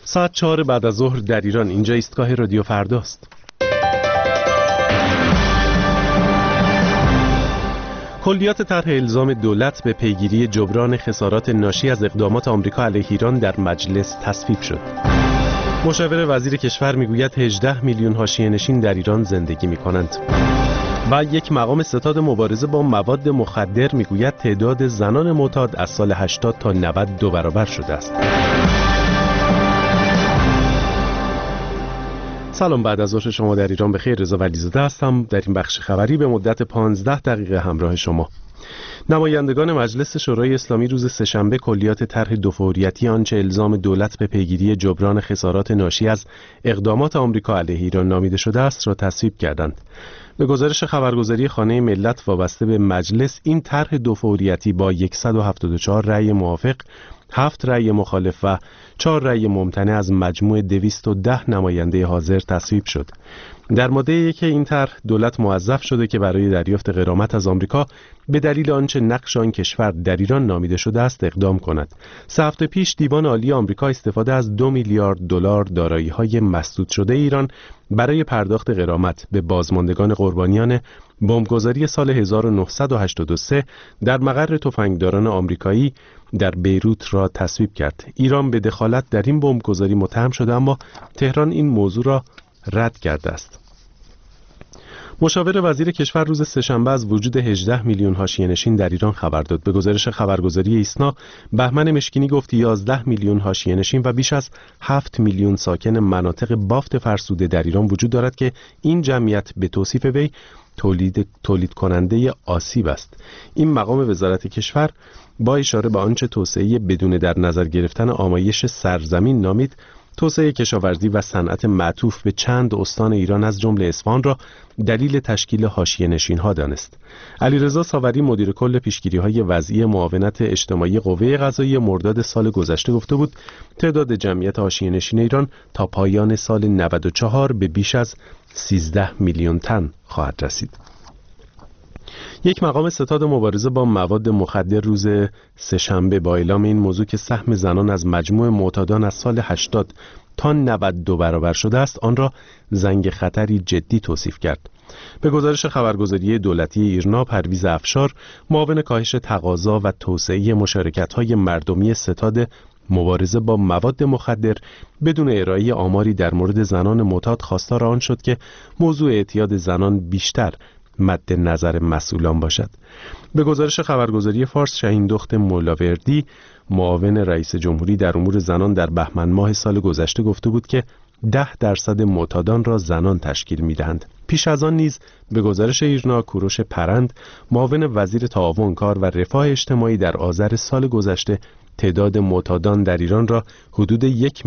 ساعت 4 بعد از ظهر در ایران. اینجا ایستگاه رادیو فرداست. کلیات طرح الزام دولت به پیگیری جبران خسارات ناشی از اقدامات آمریکا علیه ایران در مجلس تصویب شد. مشاور وزیر کشور میگوید 18 میلیون حاشیه‌نشین در ایران زندگی می‌کنند. و یک مقام ستاد مبارزه با مواد مخدر میگوید تعداد زنان معتاد از سال 80 تا 90 دو برابر شده است. سلام، بعد از ظهر شما در ایران بخیر. رضا ولیزاده هستم. در این بخش خبری به مدت 15 دقیقه همراه شما. نمایندگان مجلس شورای اسلامی روز سه‌شنبه کلیات طرح دوفوریتی آنچه الزام دولت به پیگیری جبران خسارات ناشی از اقدامات آمریکا علیه ایران نامیده شده است را تصویب کردند. به گزارش خبرگزاری خانه ملت وابسته به مجلس، این طرح دوفوریتی با 174 رأی موافق، 7 رأی مخالف و 4 رأی ممتنع از مجموع 210 نماینده حاضر تصویب شد. در ماده 1 این طرح دولت موظف شده که برای دریافت غرامت از آمریکا به دلیل آنچه نقش آن کشور در ایران نامیده شده است اقدام کند. 3 هفته پیش دیوان عالی آمریکا استفاده از 2 میلیارد دلار دارایی‌های مسدود شده ایران برای پرداخت غرامت به بازماندگان قربانیان بمبگذاری سال 1983 در مقر تفنگداران آمریکایی در بیروت را تصویب کرد. ایران به دخالت در این بمبگذاری متهم شده، اما تهران این موضوع را رد کرده است. مشاور وزیر کشور روز سه‌شنبه از وجود 18 میلیون حاشیه‌نشین در ایران خبر داد. به گزارش خبرگزاری ایسنا، بهمن مشکینی گفت 11 میلیون حاشیه‌نشین و بیش از 7 میلیون ساکن مناطق بافت فرسوده در ایران وجود دارد که این جمعیت به توصیف وی تولید کننده آسیب است. این مقام وزارت کشور با اشاره به آنچه توسعه بدون در نظر گرفتن آمایش سرزمین نامید، توسعه کشاورزی و صنعت معطوف به چند استان ایران از جمله اصفهان را دلیل تشکیل حاشیه‌نشین‌ها دانست. علیرضا ساوری مدیر کل پیشگیری‌های وضعی معاونت اجتماعی قوه قضاییه مرداد سال گذشته گفته بود تعداد جمعیت حاشیه‌نشین ایران تا پایان سال 94 به بیش از 13 میلیون تن خواهد رسید. یک مقام ستاد مبارزه با مواد مخدر روز سه‌شنبه با اعلام این موضوع که سهم زنان از مجموع معتادان از سال 80 تا 92 برابر شده است، آن را زنگ خطری جدی توصیف کرد. به گزارش خبرگزاری دولتی ایرنا، پرویز افشار معاون کاهش تقاضا و توسعه مشارکت‌های مردمی ستاد مبارزه با مواد مخدر بدون ارائه آماری در مورد زنان معتاد خواستار آن شد که موضوع اعتیاد زنان بیشتر مد نظر مسئولان باشد. به گزارش خبرگزاری فارس، شاهین دخت مولاوردی معاون رئیس جمهوری در امور زنان در بهمن ماه سال گذشته گفته بود که 10% معتادان را زنان تشکیل می‌دهند. پیش از آن نیز به گزارش ایرنا، کوروش پرند معاون وزیر تعاون کار و رفاه اجتماعی در آذر سال گذشته تعداد معتادان در ایران را حدود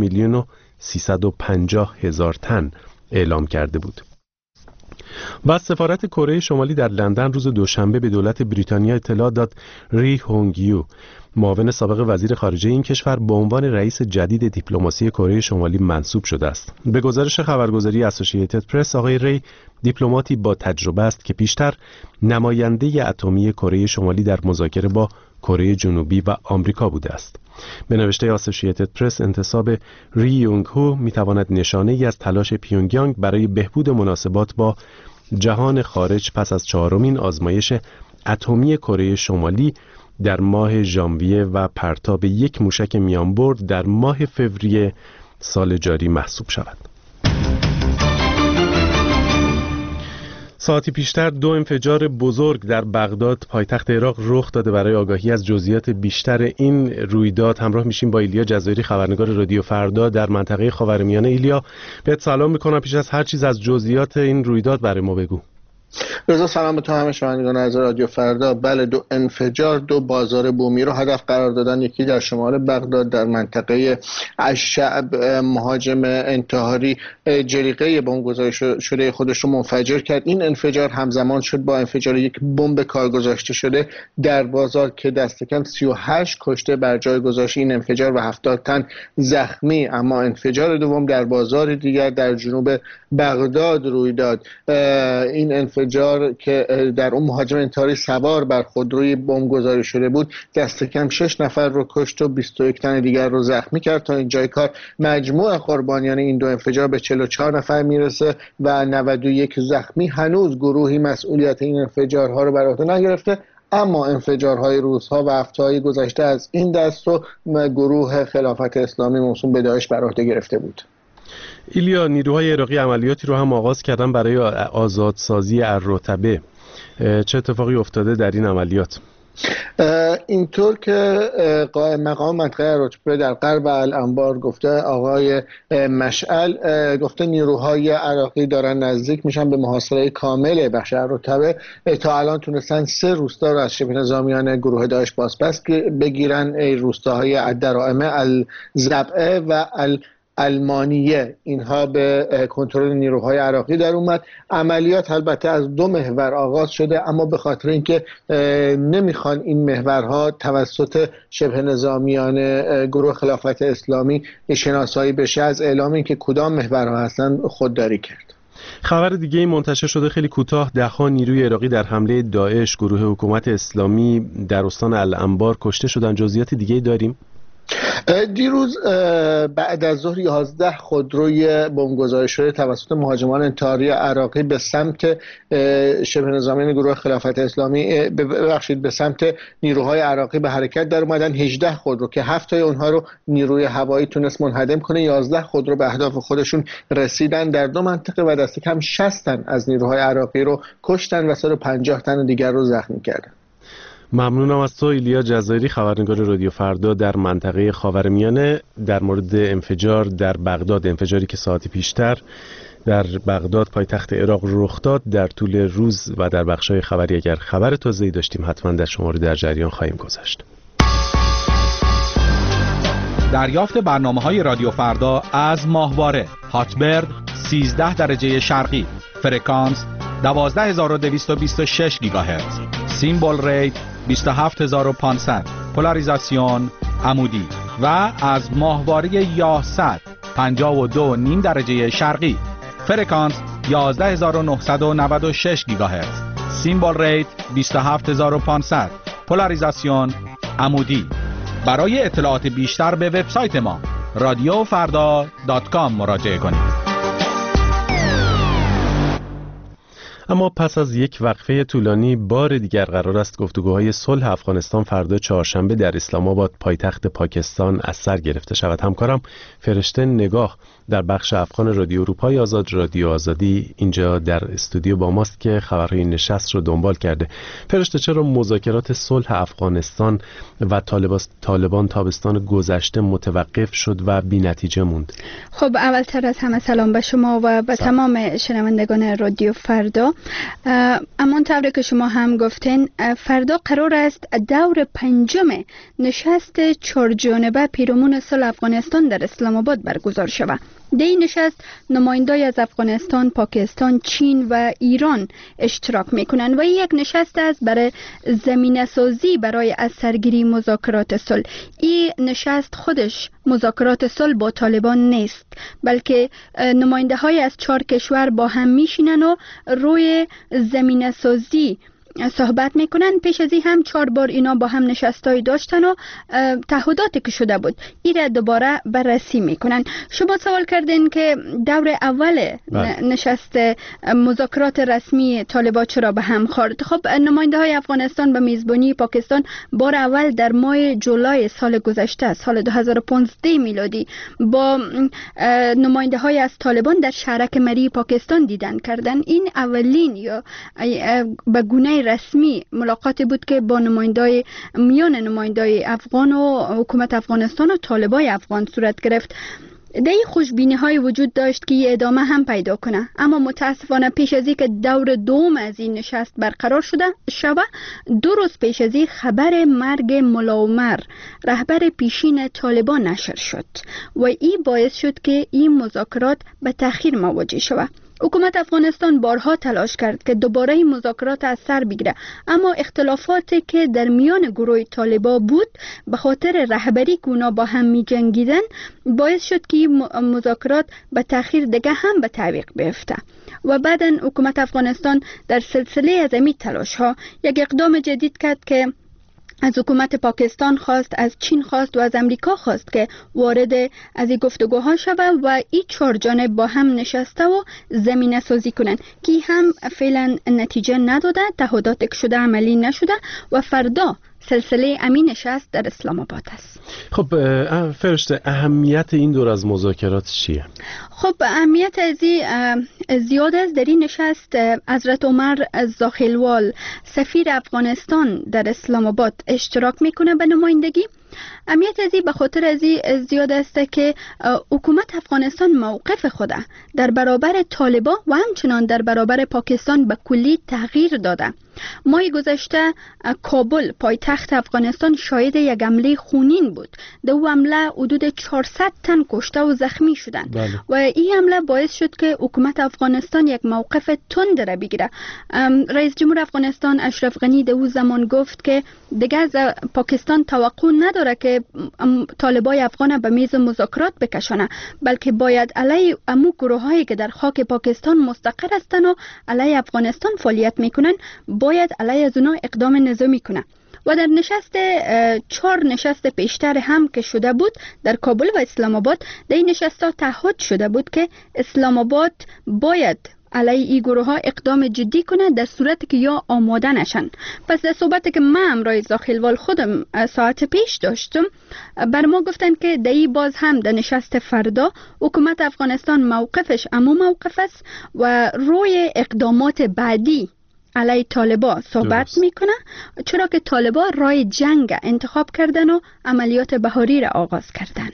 1,350,000 تن اعلام کرده بود. و سفارت کره شمالی در لندن روز دوشنبه به دولت بریتانیا اطلاع داد ری هونگ یو، معاون سابق وزیر خارجه این کشور، به عنوان رئیس جدید دیپلماسی کره شمالی منصوب شده است. به گزارش خبرگزاری اسوسییتد پرس، آقای ری دیپلماتی با تجربه است که پیشتر نماینده اتمی کره شمالی در مذاکره با کره جنوبی و آمریکا بوده است. به نوشته اسوسییتد پرس، انتصاب ری یونگ هو میتواند نشانه ای از تلاش پیونگیانگ برای بهبود مناسبات با جهان خارج پس از 4مین آزمایش اتمی کره شمالی در ماه ژانویه و پرتاب یک موشک میانبرد در ماه فوریه سال جاری محسوب شود. ساعتی پیشتر 2 انفجار بزرگ در بغداد پایتخت عراق رخ داده. برای آگاهی از جزئیات بیشتر این رویداد همراه میشیم با ایلیا جزایری، خبرنگار رادیو فردا در منطقه خاورمیانه. ایلیا، بهت سلام میکنم. پیش از هر چیز از جزئیات این رویداد برای ما بگو. رضا، سلام به تو همه شنوندگان از رادیو فردا. بله، 2 انفجار 2 بازار بومی رو هدف قرار دادن. یکی در شمال بغداد در منطقه الشعب، مهاجم انتحاری جلیقه بمبگذاری شده خودش رو منفجر کرد. این انفجار همزمان شد با انفجار یک بمب کارگذاشته شده در بازار که دست کم 38 کشته بر جای گذاشت این انفجار و 70 تن زخمی. اما انفجار دوم در بازار دیگر در جنوب بغداد روی داد. این انفجار انفجار که در اون مهاجم انتحاری سوار بر خودروی بمبگذاری شده بود دست کم 6 نفر رو کشت و 21 تن دیگر رو زخمی کرد. تا اینجای کار مجموع قربانیان این دو انفجار به 44 نفر میرسه و 91 زخمی. هنوز گروهی مسئولیت این انفجارها رو بر عهده نگرفته، اما انفجارهای روزها و هفته‌های گذشته از این دست رو گروه خلافت اسلامی موسوم به داعش بر عهده گرفته بود. ایلیا، نیروهای عراقی عملیاتی رو هم آغاز کردن برای آزادسازی الرطبه. چه اتفاقی افتاده در این عملیات؟ اینطور که قائم مقام منطقه الرطبه در غرب الانبار گفته، آقای مشعل گفته نیروهای عراقی دارن نزدیک میشن به محاصره کامل بخش الرطبه. تا الان تونستن 3 روستا رو از شبه نظامیان گروه داعش بازپس بگیرن. روستاهای الدرائمه، الزبعه و المانیه. اینها به کنترل نیروهای عراقی در اومد. عملیات البته از 2 محور آغاز شده، اما به خاطر اینکه نمیخوان این محورها توسط شبه نظامیان گروه خلافت اسلامی شناسایی بشه، از اعلام اینکه کدام محورها هستن خودداری کرد. خبر دیگه ای منتشر شده خیلی کوتاه، 10 نیروی عراقی در حمله داعش گروه حکومت اسلامی در استان الانبار کشته شدن. جزئیات دیگه ای داریم؟ دیروز بعد از ظهر 11 خودروی بمبگذاری شده توسط مهاجمان انتحاری عراقی به سمت شبه نظامیان گروه خلافت اسلامی به سمت نیروهای عراقی به حرکت در اومدن. 18 خودرو که 7 تای اونها رو نیروی هوایی تونست منهدم کنه، 11 خودرو به اهداف خودشون رسیدن در 2 منطقه و دست کم 60 تن از نیروهای عراقی رو کشتن و 150 تن دیگر رو زخمی کردن. ممنونم از تو ایلیا جزایری، خبرنگار رادیو فردا در منطقه خاورمیانه، در مورد انفجار در بغداد، انفجاری که ساعتی پیشتر در بغداد پایتخت عراق رخ داد در طول روز و در بخش‌های خبری. اگر خبر تازه‌ای داشتیم حتما در شما رو در جریان خواهیم گذاشت. دریافت برنامه‌های رادیو فردا از ماهواره هاتبرد 13 درجه شرقی، فرکانس 12226 گیگاهرتز، سیمبل ریت 27500، پولاریزاسیون عمودی و از ماهواره یاست 52.5 درجه شرقی، فرکانس 11996 گیگاهرتز، سیمبل ریت 27500، پولاریزاسیون عمودی. برای اطلاعات بیشتر به وبسایت ما radiofarda.com مراجعه کنید. اما پس از یک وقفه طولانی بار دیگر قرار است گفتگوهای صلح افغانستان فردا چهارشنبه در اسلام آباد پایتخت پاکستان از سر گرفته شود. همکارم فرشته نگاه در بخش افغان رادیو اروپای آزاد، رادیو آزادی، اینجا در استودیو با ماست که خبرهای نشست رو دنبال کرده. فرشته، چرا مذاکرات صلح افغانستان و طالبان تابستان گذشته متوقف شد و بی‌نتیجه موند؟ خب اولتر از همه سلام به شما و به تمام شنوندگان رادیو فردا. اما طوری که شما هم گفتین، فردا قرار است دور 5 نشست 4 جانبه پیرامون صلح افغانستان در اسلام آباد برگزار شود. در این نشست نمایندگان از افغانستان، پاکستان، چین و ایران اشتراک میکنند و یک نشست است برای زمینه سازی برای از سرگیری مذاکرات صلح. این نشست خودش مذاکرات صلح با طالبان نیست، بلکه نماینده های از 4 کشور با هم میشینن و روی زمینه سازی صحبت میکنن. پیش از این هم 4 بار اینا با هم نشستای داشتن و تعهداتی که شده بود این را دوباره بررسی میکنن. شما سوال کردین که دور اول نشست مذاکرات رسمی طالبان چرا به هم خورد. خب نماینده های افغانستان به میزبانی پاکستان بار اول در ماه جولای سال گذشته، سال 2015 میلادی، با نماینده های از طالبان در شهرک مری پاکستان دیدن کردن. این اولین یا به گونه رسمی ملاقاتی بود که با میان نمایندای افغان و حکومت افغانستان و طالبای افغان صورت گرفت. در خوشبینی های وجود داشت که یه ادامه هم پیدا کنه، اما متاسفانه پیش از اینکه دور دوم از این نشست برقرار شده 2 روز پیش از این خبر مرگ ملا عمر، رهبر پیشین طالبان، نشر شد و این باعث شد که این مذاکرات به تأخیر مواجه شود. حکومت افغانستان بارها تلاش کرد که دوباره مذاکرات از سر بگیره، اما اختلافاتی که در میان گروه طالبا بود به خاطر رهبری که اونا با هم می جنگیدن باعث شد که مذاکرات به تأخیر دیگه هم به تعویق بیفته و بعداً حکومت افغانستان در سلسله از این تلاش ها یک اقدام جدید کرد که از حکومت پاکستان خواست، از چین خواست و از امریکا خواست که وارد از این گفتگوها شود و این 4 جانب با هم نشسته و زمینه سازی کنند که هم فعلا نتیجه نداده، تعهداتی که شده عملی نشده و فردا سلسله امین نشست در اسلام آباد است. خب فرشته، اهمیت این دور از مذاکرات چیه؟ خب اهمیت زیاد است. در این نشست حضرت عمر زاخیلوال سفیر افغانستان در اسلام آباد اشتراک میکنه به نمایندگی. اهمیت به خاطر ازی زیاد است که حکومت افغانستان موقف خود در برابر طالبان و همچنان در برابر پاکستان به کلی تغییر داده. ماه گذشته کابل پایتخت افغانستان شاهد یک حمله خونین بود. در او حمله حدود 400 تن کشته و زخمی شدند. بله. و این حمله باعث شد که حکومت افغانستان یک موقف تند را بگیره. رئیس جمهور افغانستان اشرف غنی در او زمان گفت که دیگه از پاکستان توقع نداره که طالبای افغان به میز مذاکرات بکشانه، بلکه باید علیه امو گروهایی که در خاک پاکستان مستقر هستند و علیه افغانستان فعالیت میکنن باید علیه از اونا اقدام نظامی کنه. و در نشست 4 نشست پیشتر هم که شده بود در کابل و اسلام آباد، در این نشست ها تعهد شده بود که اسلام آباد باید علیه این گروه ها اقدام جدی کنه در صورتی که یا آماده نشن. پس در صحبتی که من همراه زاخیلوال خودم ساعت پیش داشتم، بر ما گفتن که در باز هم در نشست فردا حکومت افغانستان موقفش اما موقف است و روی اقدامات بعدی علیه طالبا صحبت میکنه، چرا که طالبا راه جنگ انتخاب کردن و عملیات بهاری را آغاز کردن.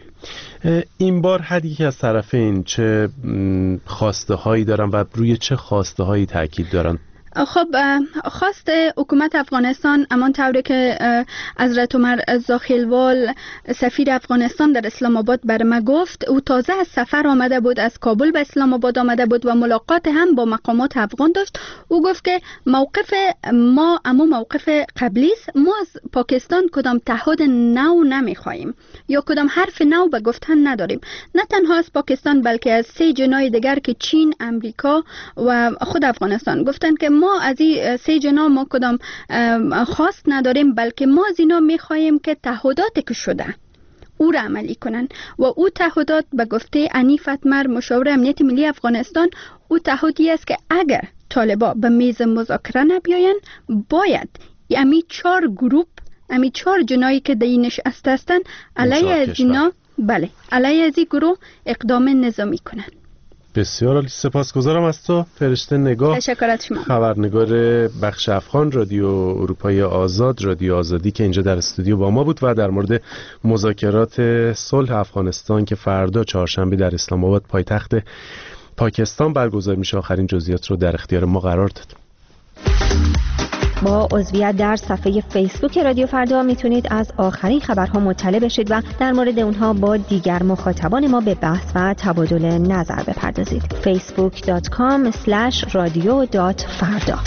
این بار هر یک از طرفین چه خواسته هایی دارن و روی چه خواسته هایی تاکید دارن؟ خب خواست حکومت افغانستان امان طوری که حضرت عمر زاخیلوال سفیر افغانستان در اسلام آباد بر ما گفت، او تازه از سفر آمده بود، از کابل به اسلام آباد آمده بود و ملاقات هم با مقامات افغان داشت. او گفت که موقف ما اما موقف قبلی است، ما از پاکستان کدام تعهد نو نمیخواهیم یا کدام حرف نو به گفتن نداریم، نه تنها از پاکستان بلکه از 3 جناح دیگر که چین، امریکا و خود افغانستان گفتن که ما از این 3 جناح ما کدام خواست نداریم، بلکه ما از اینا میخواهیم که تعهداتی که شده او را عملی کنن. و او تعهدات به گفته عنیف اتمر مشاور امنیت ملی افغانستان، او تعهدی است که اگر طالبا به میز مذاکره نبیاین باید امی 4 گروپ، امی 4 جناحی که در این نشست هستند علیه از اینا، بله علیه از این گروه اقدام نظامی کنن. بسیار عالی، سپاسگزارم از تو فرشته نگاه. تشکر از شما. خبرنگار بخش افغان رادیو اروپای آزاد، رادیو آزادی که اینجا در استودیو با ما بود و در مورد مذاکرات صلح افغانستان که فردا چهارشنبه در اسلام آباد پایتخت پاکستان برگزار میشه آخرین جزئیات رو در اختیار ما قرار داد. با عضویت در صفحه فیسبوک رادیو فردا میتونید از آخرین خبرها مطلع بشید و در مورد اونها با دیگر مخاطبان ما به بحث و تبادل نظر بپردازید. facebook.com/radio.farda.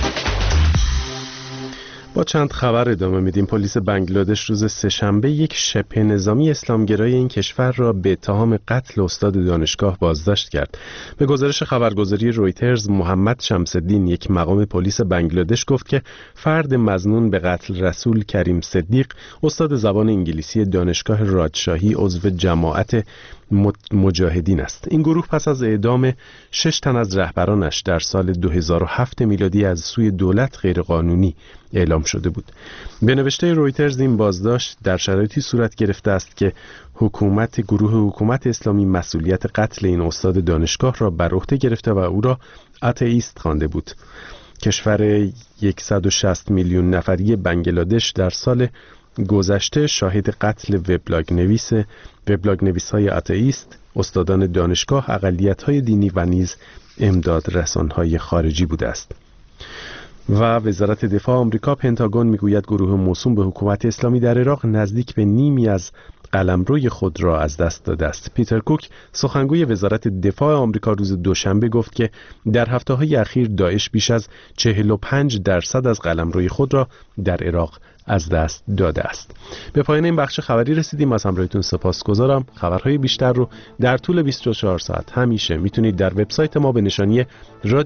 با چند خبر ادامه میدیم. پلیس بنگلادش روز سه‌شنبه یک شبه نظامی اسلامگرای این کشور را به اتهام قتل استاد دانشگاه بازداشت کرد. به گزارش خبرگزاری رویترز، محمد شمس‌الدین، یک مقام پلیس بنگلادش، گفت که فرد مظنون به قتل رسول کریم صدیق، استاد زبان انگلیسی دانشگاه راجشاهی، عضو جماعت مجاهدین است. این گروه پس از اعدام 6 تن از رهبرانش در سال 2007 میلادی از سوی دولت غیرقانونی اعلام شده بود. به نوشته رویترز این بازداشت در شرایطی صورت گرفته است که گروه حکومت اسلامی مسئولیت قتل این استاد دانشگاه را بر عهده گرفته و او را آتئیست خوانده بود. کشور 160 میلیون نفری بنگلادش در سال گذشته شاهد قتل وبلاگ نویس‌های آتئیست، استادان دانشگاه، اقلیت‌های دینی و نیز امداد رسان‌های خارجی بوده است. و وزارت دفاع آمریکا، پنتاگون، میگوید گروه موسوم به حکومت اسلامی در عراق نزدیک به نیمی از قلمروی خود را از دست داده است. پیتر کوک سخنگوی وزارت دفاع آمریکا روز دوشنبه گفت که در هفته‌های اخیر داعش بیش از 45% از قلمروی خود را در عراق از دست داده است. به پایان این بخش خبری رسیدیم. از همراهیتون سپاسگزارم. خبرهای بیشتر رو در طول 24 ساعت همیشه میتونید در وبسایت ما به نشانی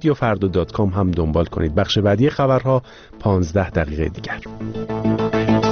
radiofardo.com هم دنبال کنید. بخش بعدی خبرها 15 دقیقه دیگر.